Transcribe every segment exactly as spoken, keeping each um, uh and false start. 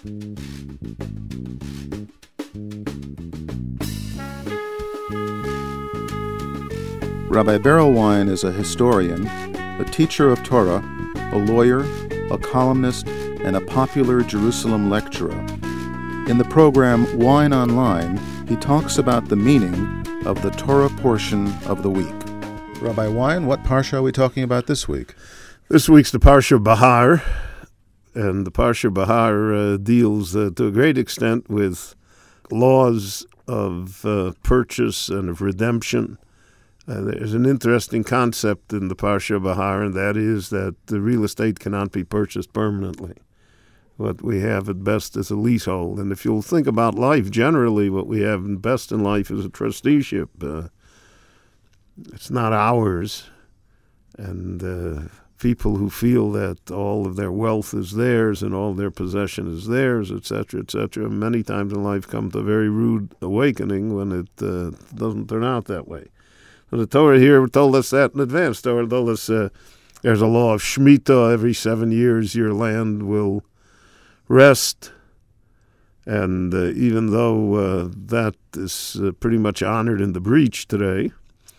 Rabbi Berel Wein is a historian, a teacher of Torah, a lawyer, a columnist, and a popular Jerusalem lecturer. In the program Wine Online, he talks about the meaning of the Torah portion of the week. Rabbi Wein, what parsha are we talking about this week? This week's the Parsha Bahar, and the Parsha Bahar uh, deals uh, to a great extent with laws of uh, purchase and of redemption. Uh, there's an interesting concept in the Parsha Bahar, and that is that the real estate cannot be purchased permanently. What we have at best is a leasehold. And if you'll think about life, generally what we have best in life is a trusteeship. Uh, it's not ours. And uh, people who feel that all of their wealth is theirs and all their possession is theirs, et cetera, et cetera, many times in life come to a very rude awakening when it uh, doesn't turn out that way. So the Torah here told us that in advance. The Torah told us uh, there's a law of Shemitah. Every seven years your land will rest. And uh, even though uh, that is uh, pretty much honored in the breach today,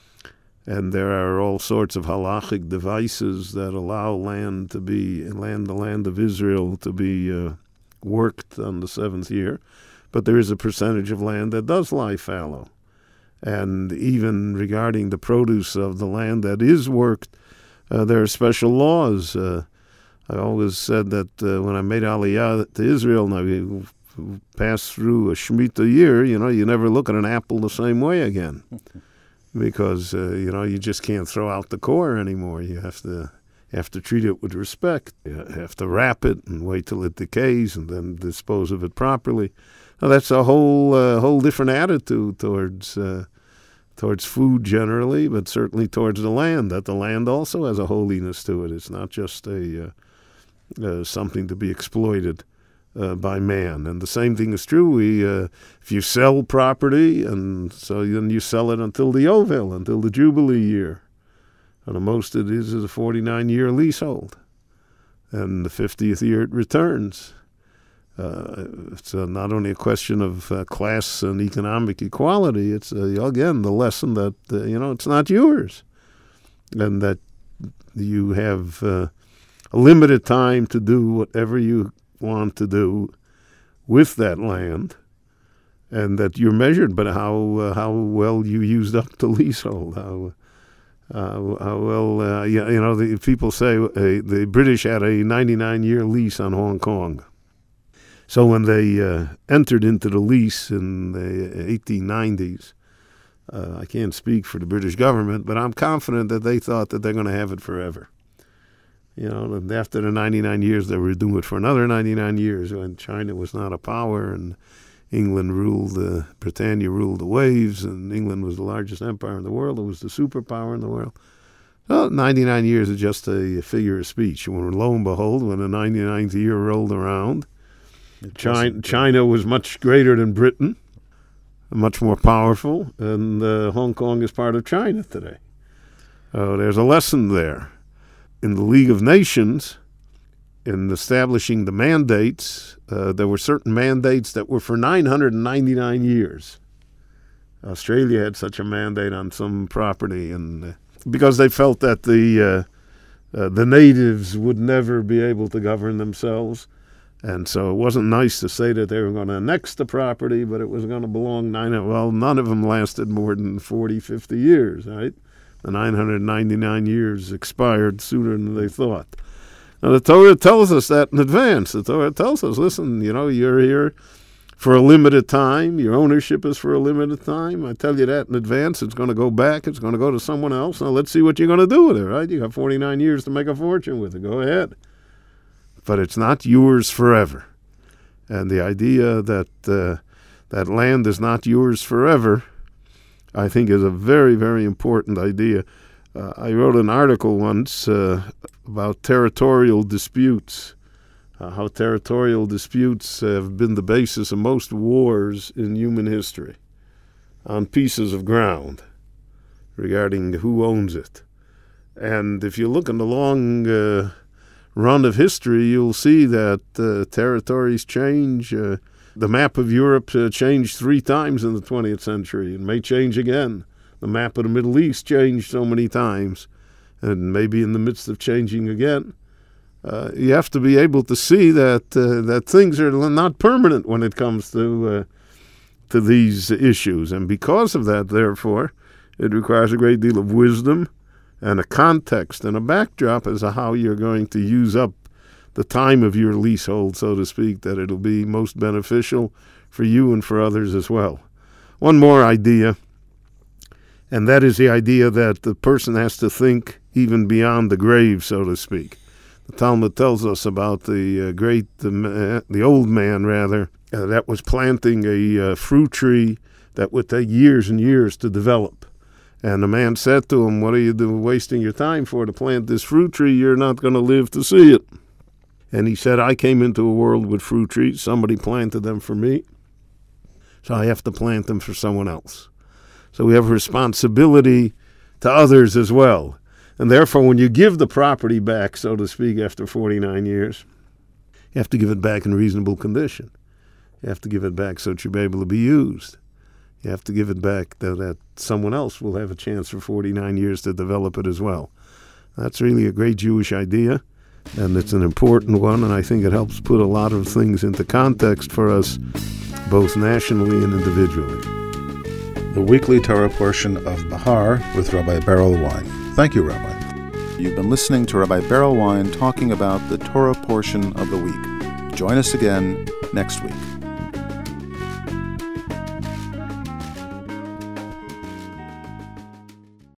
and there are all sorts of halachic devices that allow land to be, land the land of Israel to be uh, worked on the seventh year, but there is a percentage of land that does lie fallow. And even regarding the produce of the land that is worked, uh, there are special laws. Uh, I always said that uh, when I made Aliyah to Israel, now we passed through a Shemitah year, you know, you never look at an apple the same way again. Because, uh, you know, you just can't throw out the core anymore. You have to you have to treat it with respect. You have to wrap it and wait till it decays and then dispose of it properly. Now, that's a whole uh, whole different attitude towards uh, towards food generally, but certainly towards the land, that the land also has a holiness to it. It's not just a uh, uh, something to be exploited uh, by man. And the same thing is true. We, uh, if you sell property, and so then you sell it until the Yovel, until the Jubilee year. And the most it is is a forty-nine year leasehold. And the fiftieth year it returns. Uh, it's uh, not only a question of uh, class and economic equality, it's, uh, again, the lesson that, uh, you know, it's not yours. And that you have uh, a limited time to do whatever you want to do with that land, and that you're measured by how uh, how well you used up the leasehold, how uh, how well, uh, you, you know, the people say uh, the British had a ninety-nine year lease on Hong Kong. So when they uh, entered into the lease in the eighteen nineties, uh, I can't speak for the British government, but I'm confident that they thought that they're going to have it forever. You know, and after the ninety-nine years, they were doing it for another ninety-nine years when China was not a power and England ruled, uh, Britannia ruled the waves, and England was the largest empire in the world. It was the superpower in the world. Well, ninety-nine years is just a figure of speech. When lo and behold, when the ninety-ninth year rolled around, China, China was much greater than Britain, much more powerful, and uh, Hong Kong is part of China today. Uh, there's a lesson there. In the League of Nations, in establishing the mandates, uh, there were certain mandates that were for nine hundred ninety-nine years. Australia had such a mandate on some property, and uh, because they felt that the uh, uh, the natives would never be able to govern themselves. And so it wasn't nice to say that they were going to annex the property, but it was going to belong nine. Well, none of them lasted more than forty, fifty years, right? The nine hundred ninety-nine years expired sooner than they thought. Now, the Torah tells us that in advance. The Torah tells us, listen, you know, you're here for a limited time. Your ownership is for a limited time. I tell you that in advance. It's going to go back. It's going to go to someone else. Now, let's see what you're going to do with it, right? You got forty-nine years to make a fortune with it. Go ahead. But it's not yours forever. And the idea that uh, that land is not yours forever, I think, is a very, very important idea. Uh, I wrote an article once uh, about territorial disputes, uh, how territorial disputes have been the basis of most wars in human history, on pieces of ground regarding who owns it. And if you look in the long uh, run of history, you'll see that uh, territories change. Uh, the map of Europe uh, changed three times in the twentieth century and may change again. The map of the Middle East changed so many times and maybe in the midst of changing again. Uh, you have to be able to see that uh, that things are not permanent when it comes to uh, to these issues. And because of that, therefore, it requires a great deal of wisdom and a context and a backdrop as to how you're going to use up the time of your leasehold, so to speak, that it'll be most beneficial for you and for others as well. One more idea, and that is the idea that the person has to think even beyond the grave, so to speak. The Talmud tells us about the uh, great, the, the old man, rather, uh, that was planting a uh, fruit tree that would take years and years to develop. And the man said to him, "What are you doing, wasting your time for to plant this fruit tree? You're not going to live to see it." And he said, "I came into a world with fruit trees. Somebody planted them for me, so I have to plant them for someone else." So we have a responsibility to others as well. And therefore, when you give the property back, so to speak, after forty-nine years, you have to give it back in reasonable condition. You have to give it back so that you'll be able to be used. You have to give it back so that someone else will have a chance for forty-nine years to develop it as well. That's really a great Jewish idea, and it's an important one, and I think it helps put a lot of things into context for us, both nationally and individually. The weekly Torah portion of Bahar with Rabbi Berel Wein. Thank you, Rabbi. You've been listening to Rabbi Berel Wein talking about the Torah portion of the week. Join us again next week.